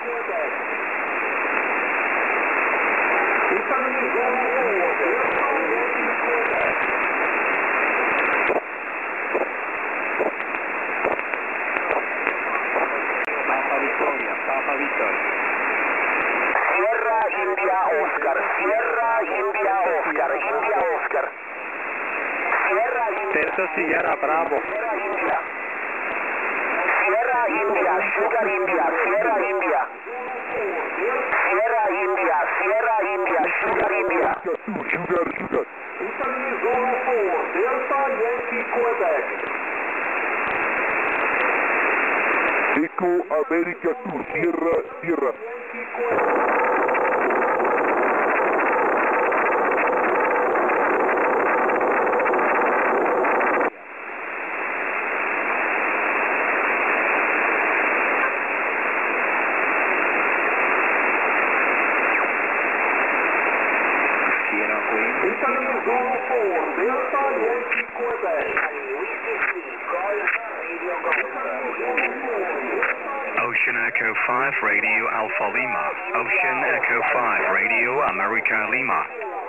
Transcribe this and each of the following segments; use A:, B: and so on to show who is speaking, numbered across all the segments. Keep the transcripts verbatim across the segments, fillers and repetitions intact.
A: Papa Victoria, Papa Victoria.
B: Sierra India Oscar, Sierra India Oscar, India Oscar. Sierra India.
A: Delta Sierra Bravo.
B: Sierra India. Sierra India, Sugar India, Sierra India. Sierra India, Sierra India, Sugar India.
C: Sugar, sugar. Italy Zulu four, Delta Yankee Quebec. Echo America two, Sierra, Sierra. Yankee Quebec. Italy Zulu four, Delta Yankee Quebec.
D: Ocean Echo five, Radio Alpha Lima. Ocean Echo five, Radio America Lima.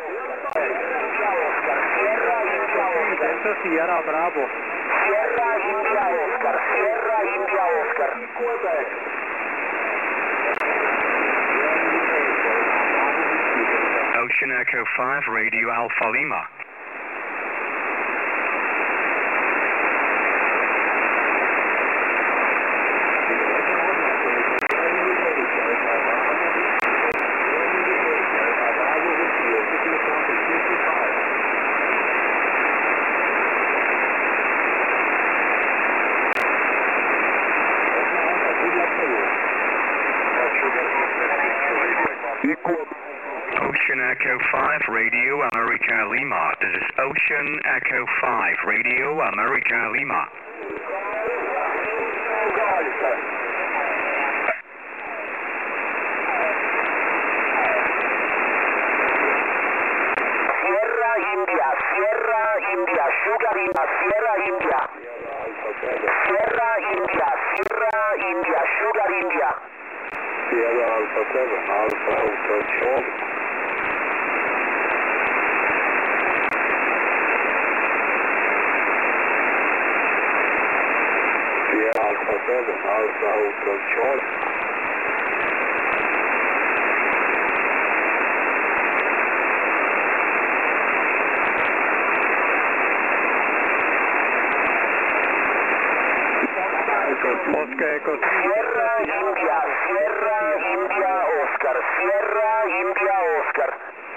A: Delta Sierra Bravo.
B: Sierra India Oscar, Sierra India Oscar.
C: Quebec.
D: Ocean Echo five, Radio Alpha Lima. Ocean Echo five, Radio America Lima. This is Ocean Echo five, Radio America Lima.
B: Sierra India, Sierra India, Sugar India, Sierra India. Sierra India, Sierra India, Sugar India.
C: Sierra Alpha seven, Alpha Hotel Charlie. Sierra Alpha seven, Alpha Hotel Charlie.
A: Oscar Echo three,
B: Sierra India, Sierra India Oscar, Sierra India Oscar.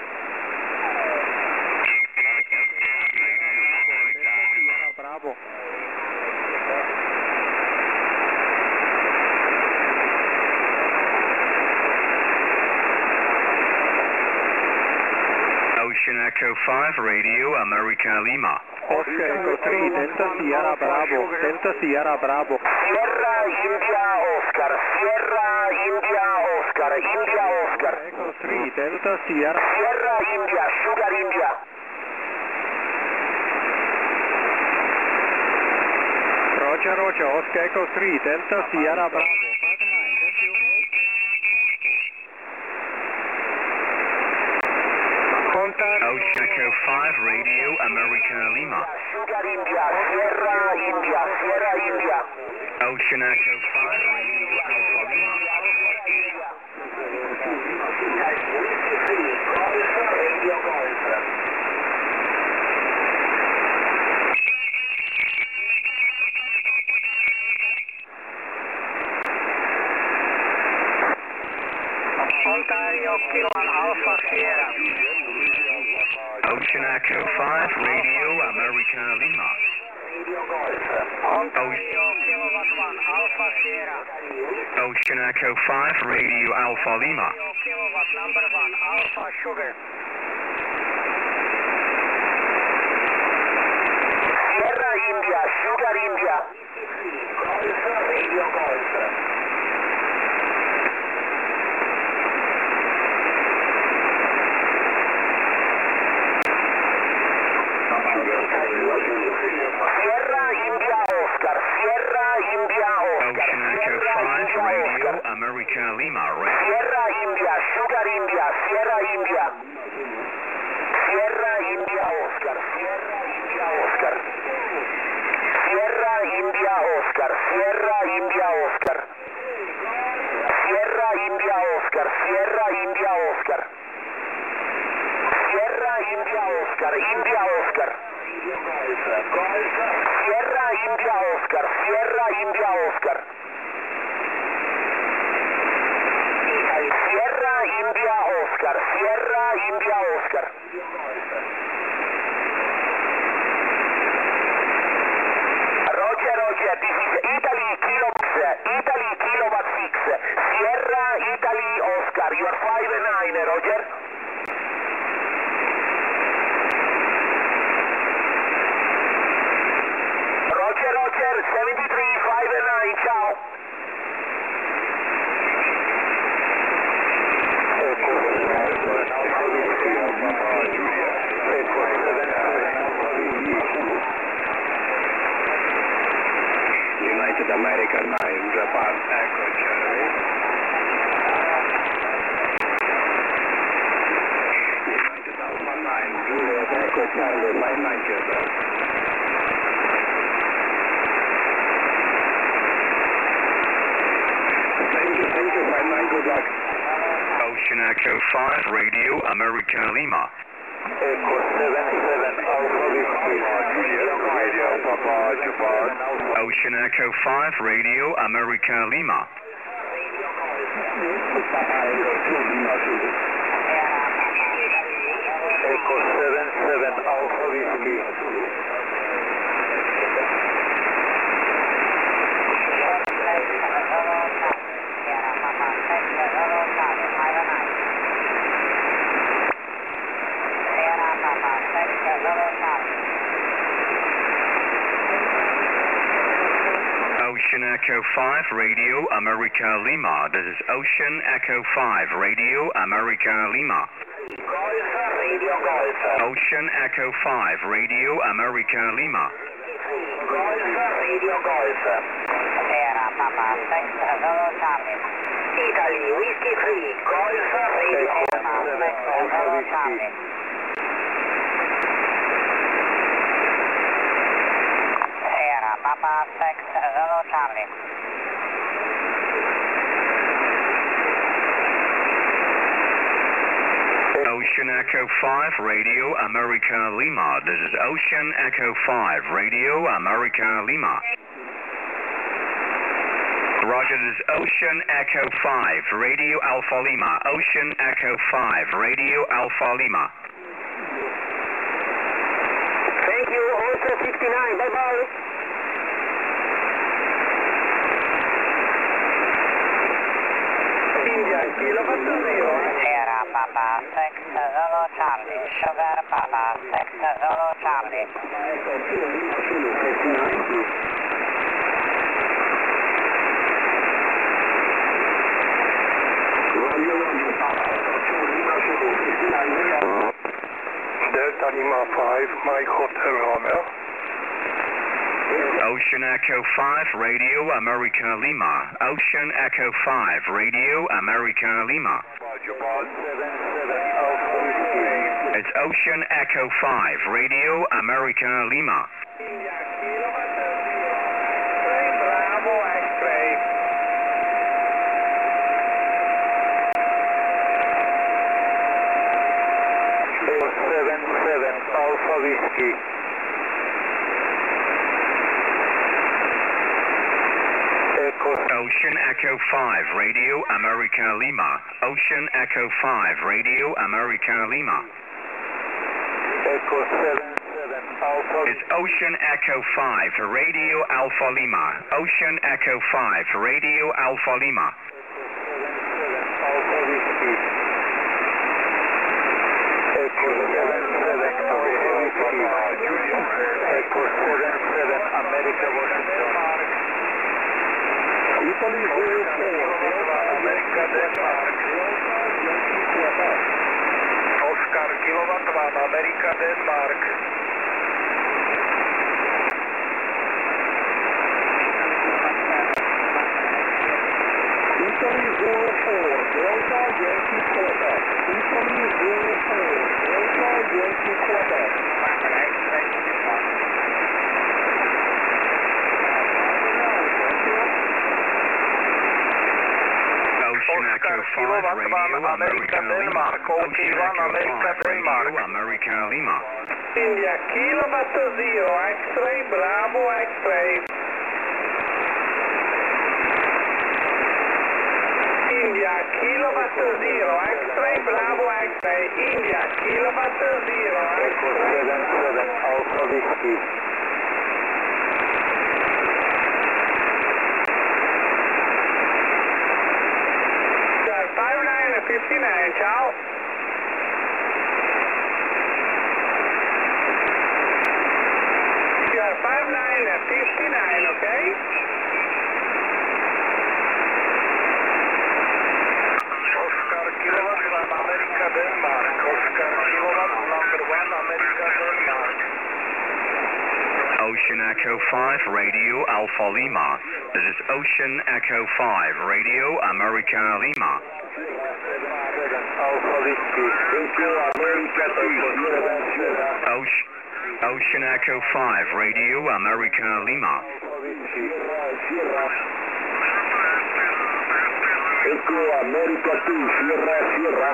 A: Sierra Bravo.
D: Ocean Echo five, Radio America Lima.
A: Oscar Echo three, Delta Sierra Bravo, Delta Sierra Bravo.
B: Sierra India Oscar, Sierra India Oscar, India Oscar.
A: Echo three, Delta Sierra.
B: Sierra India, Sugar India.
A: Roger, Roger, Oscar Echo three, Delta Sierra Bravo.
D: Ocean Echo five, Radio America Lima.
B: Sugar India, Sierra India, Sierra India.
D: Ocean Echo five, Radio Alpha Lima.
B: Ontario Kilo Alpha Sierra.
D: Ocean Echo five, Radio America Lima.
B: Ontario Kilo one Alpha Sierra.
D: Ocean Echo five, Radio Alpha Lima.
B: Kilowatt number one Alpha Sugar. Sierra India, Sugar India. Radio Golf. Sierra India Oscar, Sierra India Oscar.
D: Ocean Echo five, Radio America Lima. Lima, radio.
B: Sierra India, Sugar India, Sierra India. Sierra India Oscar, Sierra India Oscar. Sierra India Oscar, Sierra India Oscar. Sierra India Oscar, Sierra India Oscar. Sierra India Oscar, India Oscar. Sierra India Oscar, Sierra India Oscar. Sierra India Oscar, Sierra India Oscar. Roger, Roger, this is Italy Kilo six, Italy Kilowatt six, Sierra Italy Oscar, you are five and nine, Roger. Roger, Roger, seventy-three, five and nine, ciao.
A: United America nine, Japan Echo Charlie. United Alpha nine, Juliet Echo Charlie, five nine Japan. Thank you, thank you, five nine, good luck.
D: Ocean Echo five, radio, America Lima.
A: Echo seven seven, Alpha Whiskey, Juliet, radio, Papa, Japan.
D: Ocean Echo five, radio, America Lima.
A: Echo seven seven, Alpha Whiskey.
D: Ocean Echo five, radio, America Lima. This is Ocean Echo five, radio, America Lima. Ocean Echo five, radio, America Lima.
B: Sierra Papa six, hello Charlie. Italy Whiskey three, Golf Radio Papa six, hello Charlie. Sierra Papa six, hello Charlie.
D: Ocean Echo five, radio, America Lima. This is Ocean Echo five, radio, America Lima. Roger, this is Ocean Echo five, radio, Alpha Lima. Ocean Echo five, radio, Alpha Lima.
B: Thank you, also fifty-nine, bye bye.
A: India, Kilowatt zero.
B: Sierra Papa six, hello Charlie. Sugar Papa six, hello Charlie.
A: Delta Lima five, Mike Hotel Romeo.
D: Ocean Echo five, radio, America Lima. Ocean Echo five, radio, America Lima. It's Ocean Echo five, radio, America Lima.
A: Bravo X-ray. seven seven, Alpha Whiskey.
D: Ocean Echo five, radio, America Lima. Ocean Echo five, radio, America Lima.
A: Echo seven seven, Alpha.
D: It's Ocean Echo five, radio, Alpha Lima. Ocean Echo five, radio, Alpha Lima.
A: Alpha Whiskey. Echo seven seven, Alpha Whiskey. Echo seven seven, America Washington. Italy zero four, America Denmark. Oscar Kilowatt one, America Denmark. Italy zero four,
D: Ocean Echo five Radio America Lima. Ocean Echo five Radio America Lima.
C: India Kilowatt Zero X-ray Bravo X-ray. India Kilowatt Zero X-ray Bravo X-ray. India Kilowatt Zero
A: Echo seven seven Alpha Whiskey.
C: five nine fifty-nine, ciao. five nine fifty-nine, okay?
A: Oscar Kilowatt one America Denmark. Oscar Kilowatt number one America Denmark.
D: Ocean Echo five Radio Alpha Lima. This is Ocean Echo five Radio America Lima.
A: Alpha Whiskey. Echo America two.
D: Ocean, Ocean Echo five Radio America Lima.
A: Echo America two, Sierra, Sierra.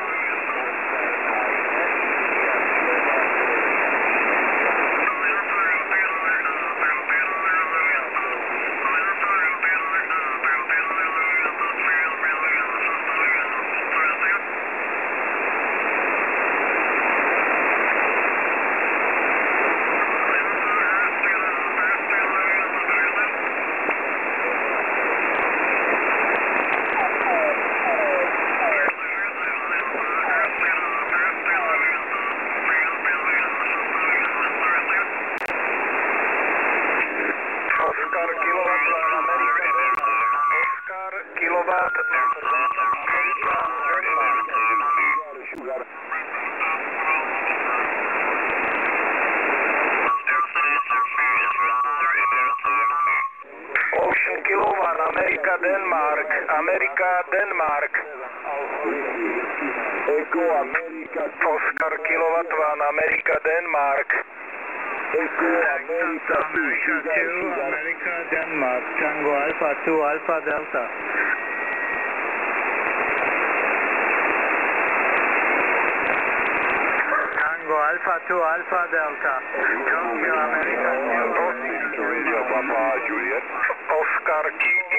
C: Ocean Kilowatt America Denmark. America Denmark.
A: Echo America
C: Oscar Kilowatt one America Denmark.
A: Echo America two,
E: America Denmark. Tango Alpha two Alpha Delta. Tango Alpha two Alpha Delta. Tokyo America two.
A: Radio Papa Juliet.
C: Oscar